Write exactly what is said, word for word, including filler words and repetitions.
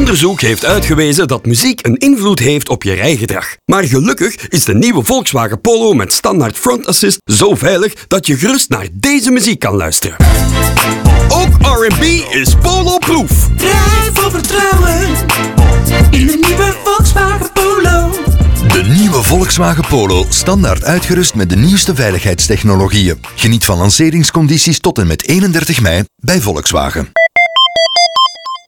Onderzoek heeft uitgewezen dat muziek een invloed heeft op je rijgedrag. Maar gelukkig is de nieuwe Volkswagen Polo met standaard front assist zo veilig dat je gerust naar deze muziek kan luisteren. Ook R en B is Polo-proof. Rij vol vertrouwen in de nieuwe Volkswagen Polo. De nieuwe Volkswagen Polo, standaard uitgerust met de nieuwste veiligheidstechnologieën. Geniet van lanceringscondities tot en met eenendertig mei bij Volkswagen.